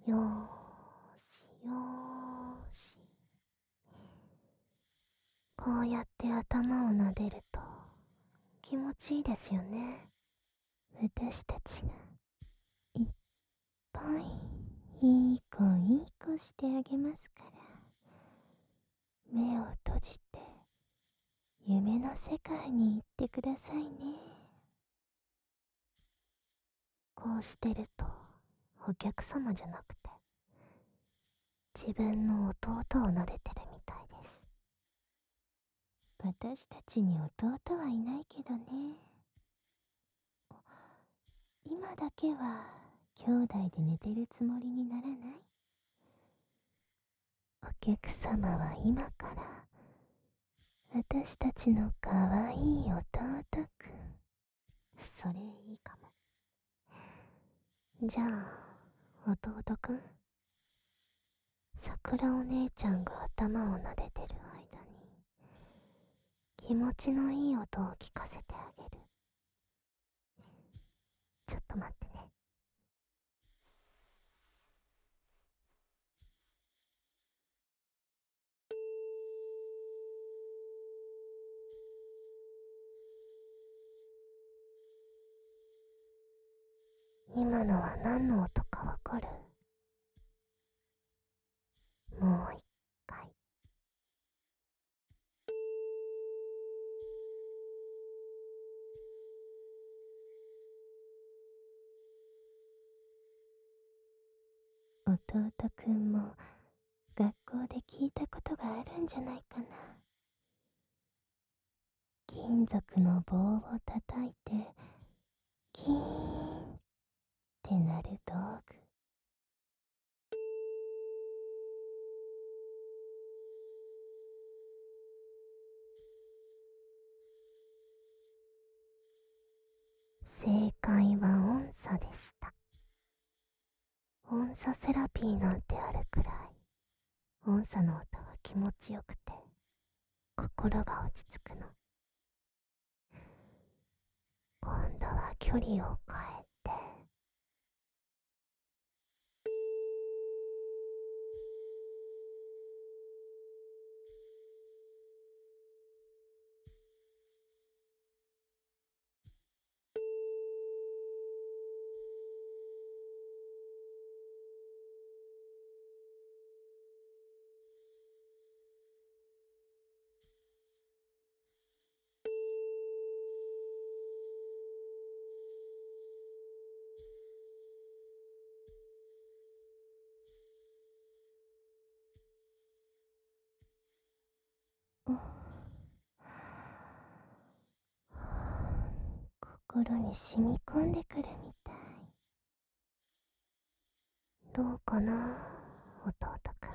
よーしよーし。こうやって頭を撫でると気持ちいいですよね。私たちがいっぱいいい子してあげますから。目を閉じて夢の世界に行ってくださいね。こうしてるとお客様じゃなくて自分の弟を撫でてるみたいです。私たちに弟はいないけどね。今だけは兄弟で寝てるつもりにならない？お客様は今から私たちのかわいい弟くん。それいいかも。じゃあ弟くん、桜お姉ちゃんが頭を撫でてる間に気持ちのいい音を聞かせてあげる。ちょっと待ってね。今のは何の音かわかる？もう一回。弟くんも学校で聞いたことがあるんじゃないかな。金属の棒を叩いてキーンって鳴る道具。正解は音叉でした。音叉セラピーなんてあるくらい音叉の音は気持ちよくて心が落ち着くの。今度は距離を変えて心に染み込んでくるみたい。どうかな、弟く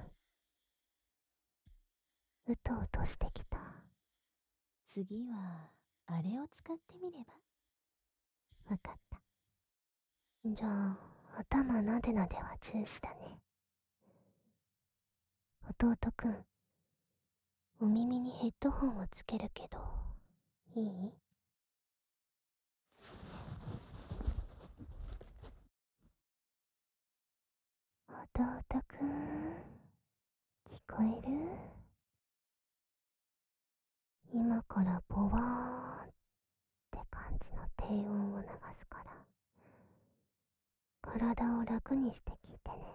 ん。うとうとしてきた。次はあれを使ってみれば？わかった。じゃあ頭なでなでは中止だね。弟くん、お耳にヘッドホンをつけるけどいい？弟くん、聞こえる？今からボワーンって感じの低音を流すから体を楽にして聞いてね。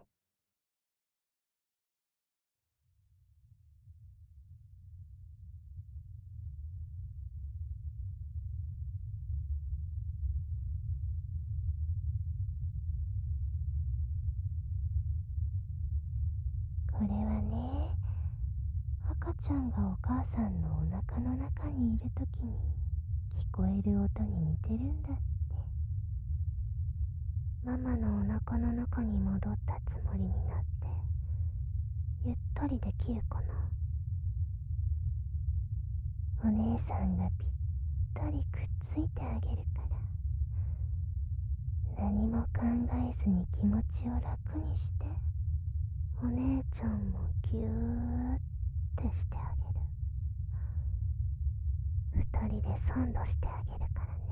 これはね、赤ちゃんがお母さんのお腹の中にいるときに聞こえる音に似てるんだって。ママのお腹の中に戻ったつもりになってゆったりできるかな。お姉さんがぴったりくっついてあげるから何も考えずに気持ちを楽にして、お姉ちゃんもぎゅーってしてあげる。二人でサンドしてあげるからね。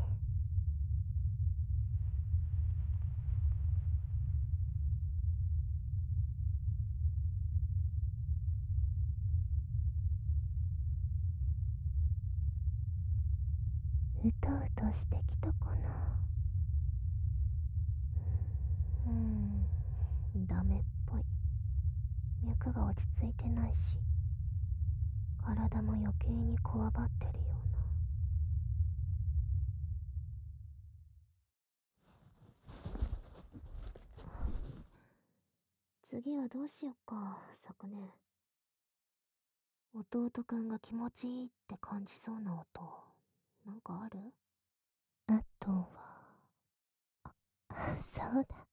うとうとしてきたかな。ダメっぽい。脈が落ち着いてないし、体も余計にこわばってるような。次はどうしよっか、昨年。弟くんが気持ちいいって感じそうな音、なんかある？あとは、そうだ。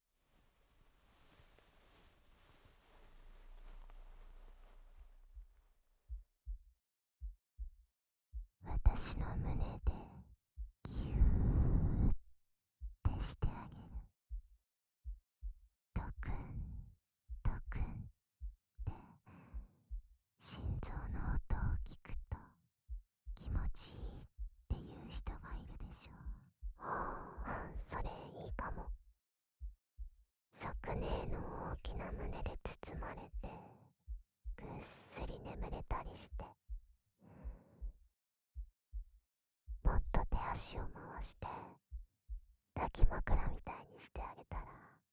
私の胸で、ギューってしてあげる。ドクン、ドクンって、心臓の音を聞くと、気持ちいいっていう人がいるでしょう。それいいかも。昨年の大きな胸で包まれて、ぐっすり眠れたりして、もっと手足を回して抱き枕みたいにしてあげたら、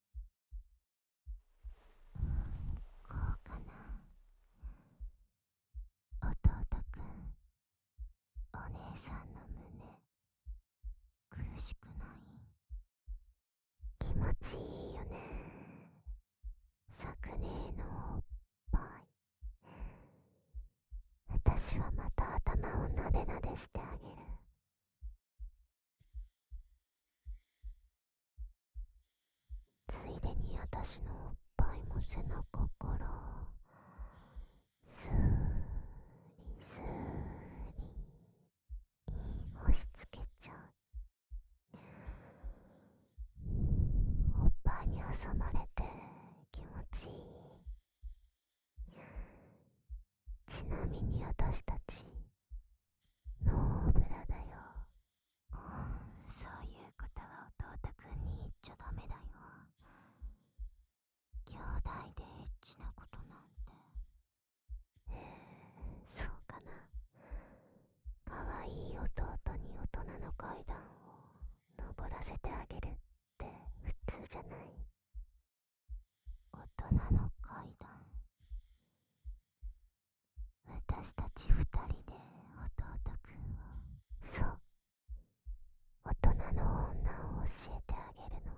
こうかな。弟くん、お姉さんの胸苦しくない？気持ちいいよね。昨年のおっぱい、私はまた頭をなでなでしてあげる。ついでに私のおっぱいも背中からスーリスーリ押し付けちゃう。おっぱいに挟まれて気持ちいい。ちなみに私たちノーブラだよ。そういうことは弟くんに言っちゃダメだよ。兄弟でエッチなことなんて。そうかな。かわいい弟に大人の階段を登らせてあげるって普通じゃない？大人の階段。私たち二人で弟くんを。そう、大人の女を教えてあげるの。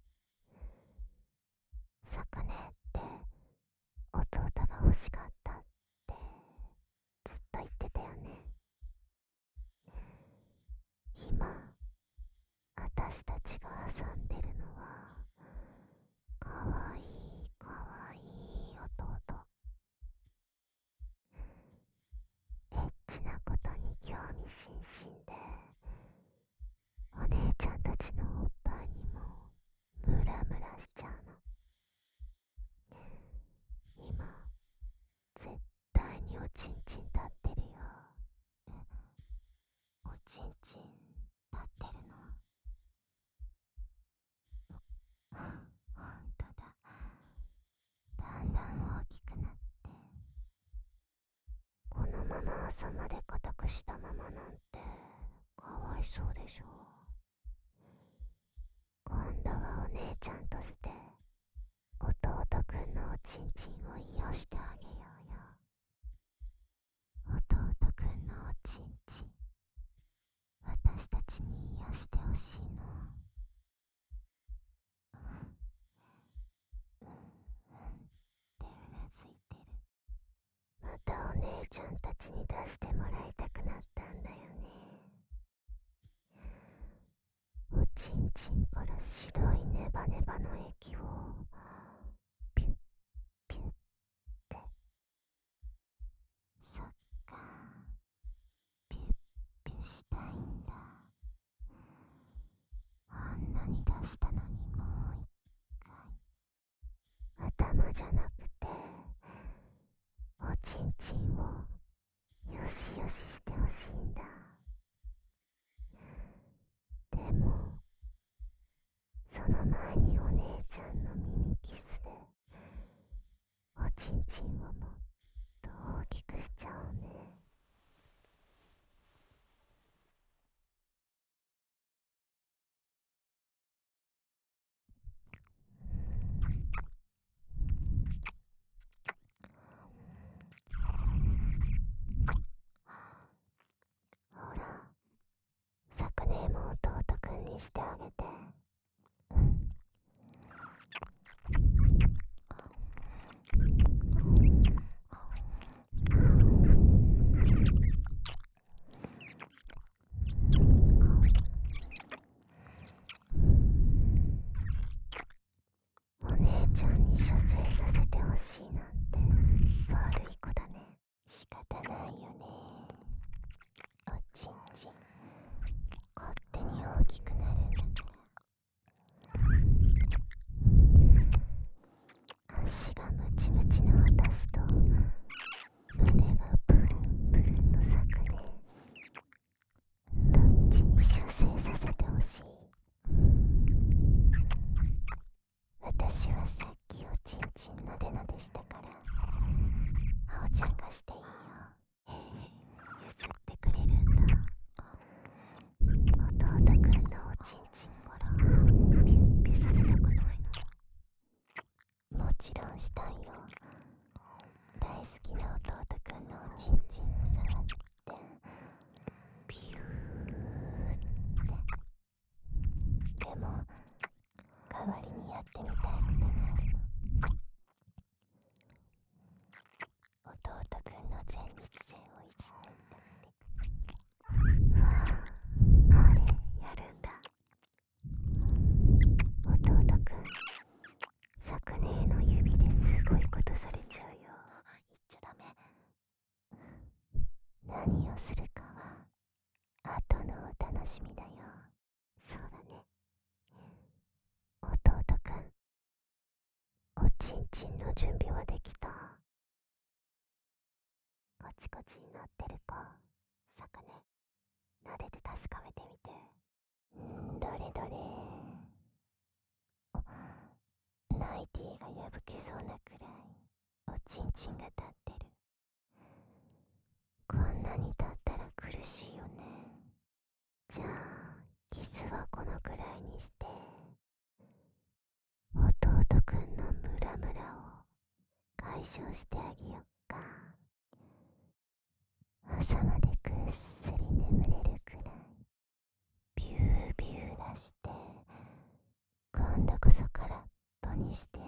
昨年って弟が欲しかったってずっと言ってたよね。今私たちが挟んでるのはかわいいかわいい弟。エッチなことに興味津々で、お姉ちゃんたちのおっぱいにもムラムラしちゃうの。今絶対におちんちん立ってるよ。おちんちん立ってるの？ほんとだ。だんだん大きくなって、このまま朝まで固くしたままなんてかわいそうでしょ。今度はお姉ちゃんとして弟くんのおちんちんを癒してあげようよ。弟くんのおちんちん、私たちに癒してほしいの。うんうんってうなずいてる。またお姉ちゃんたちに出してもらいたくなったんだよね。おちんちんから白いネバネバの液をピュッピュッって。そっか、ピュッピュしたいんだ。あんなに出したのにもう一回。頭じゃなくておちんちんをよしよししてほしいんだ。でもその前にお姉ちゃんの耳キスでおちんちんをもっと大きくしちゃおうね。 してあげて。お姉ちゃんに射精させてほしいなんて悪い子だね。仕方ないよね。おちんちん勝手に大きくなるんだから。足がムチムチの私と胸がプルンプルンのサクね。どっちに射精させてほしい？私はさっきおちんちんなでなでしたから、あおちゃんがしていいよ。譲ってくれるんだ。弟くんのおちんちんからピュッピュさせたくないの？もちろんしたいよ。大好きな弟くんのおちんちんを触ってピューって。でも代わりにやってみたいことがあるの。弟くんの前立腺をいじってみて。うわあれやるんだ。弟くん昨年の指ですごいことされちゃうよ。言っちゃダメ。何をするかは後のお楽しみだよ。そうだね。弟くん、おちんちんの準備はできた？コチコチになってるか、さくね。撫でて確かめてみて。どれどれ。ナイティが破けそうなくらいおちんちんが立ってる。こんなに立ったら苦しいよね。じゃあキスはこのくらいにして弟くんのムラムラを解消してあげよっか。朝までぐっすり眠れるくらいビュービュー出して、今度こそ空っぽにして